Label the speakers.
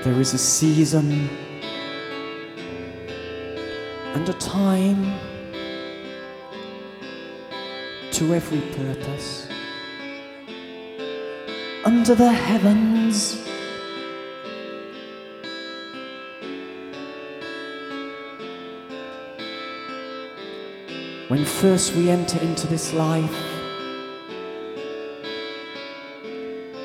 Speaker 1: There is a season and a time to every purpose under the heavens. When first we enter into this life,